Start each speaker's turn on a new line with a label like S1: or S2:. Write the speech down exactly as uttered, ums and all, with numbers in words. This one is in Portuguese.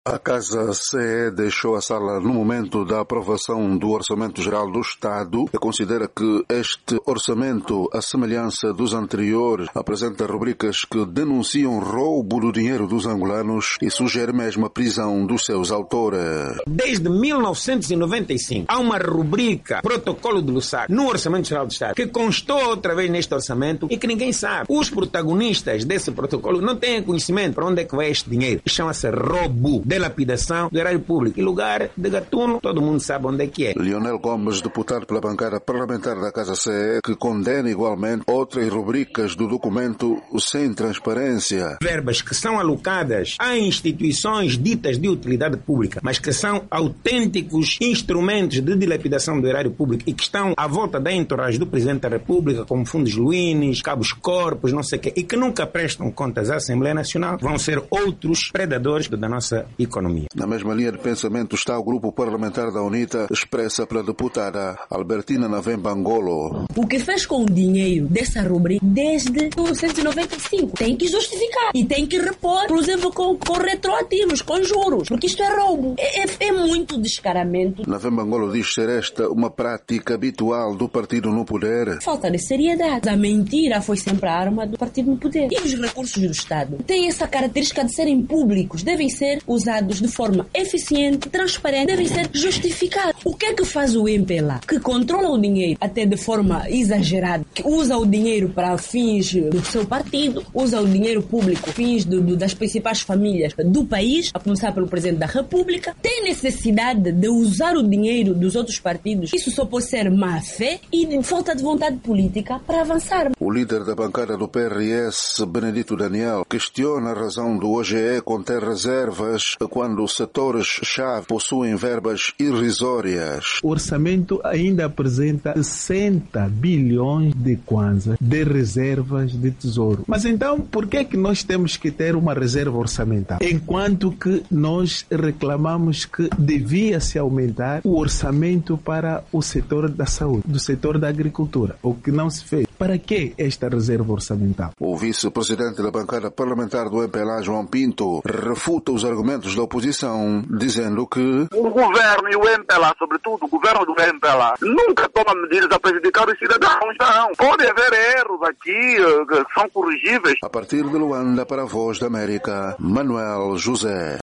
S1: A Casa C E deixou a sala no momento da aprovação do Orçamento Geral do Estado e considera que este orçamento, à semelhança dos anteriores, apresenta rubricas que denunciam roubo do dinheiro dos angolanos e sugere mesmo a prisão dos seus autores.
S2: Desde mil novecentos e noventa e cinco, há uma rubrica, Protocolo de Lusaka, no Orçamento Geral do Estado, que constou outra vez neste orçamento e que ninguém sabe. Os protagonistas desse protocolo não têm conhecimento para onde é que vai este dinheiro. Chama-se roubo de lapidação do erário público. E lugar de gatuno, todo mundo sabe onde é que é.
S1: Leonel Gomes, deputado pela bancada parlamentar da Casa C E, que condena igualmente outras rubricas do documento sem transparência.
S2: Verbas que são alocadas a instituições ditas de utilidade pública, mas que são autênticos instrumentos de dilapidação do erário público e que estão à volta da entourage do Presidente da República, como fundos luínes, cabos corpos, não sei o quê, e que nunca prestam contas à Assembleia Nacional, vão ser outros predadores da nossa economia.
S1: Na mesma linha de pensamento está o grupo parlamentar da UNITA, expressa pela deputada Albertina Navembangolo.
S3: O que fez com o dinheiro dessa rubrica desde mil novecentos e noventa e cinco tem que justificar e tem que repor, por exemplo, com, com retroativos, com juros, porque isto é roubo. É, é, é muito descaramento.
S1: Navembangolo diz ser esta uma prática habitual do partido no poder.
S3: Falta de seriedade. A mentira foi sempre a arma do partido no poder. E os recursos do Estado têm essa característica de serem públicos, devem ser usados de forma eficiente, transparente, devem ser justificados. O que é que faz o M P lá? Que controla o dinheiro até de forma exagerada, que usa o dinheiro para fins do seu partido, usa o dinheiro público para fins do, do, das principais famílias do país, a começar pelo Presidente da República, tem necessidade de usar o dinheiro dos outros partidos. Isso só pode ser má-fé e falta de vontade política para avançar.
S1: O líder da bancada do P R S, Benedito Daniel, questiona a razão do O G E conter reservas quando os setores-chave possuem verbas irrisórias.
S4: O orçamento ainda apresenta sessenta bilhões de kwanzas de reservas de tesouro. Mas então, por que é que nós temos que ter uma reserva orçamental? Enquanto que nós reclamamos que devia-se aumentar o orçamento para o setor da saúde, do setor da agricultura, o que não se fez. Para que esta reserva orçamental?
S1: O vice-presidente da bancada parlamentar do M P L A, João Pinto, refuta os argumentos da oposição, dizendo que
S5: o governo e o M P L A, sobretudo o governo do M P L A, nunca toma medidas a prejudicar os cidadãos, não. Pode haver erros aqui que são corrigíveis.
S1: A partir de Luanda, para a Voz da América, Manuel José.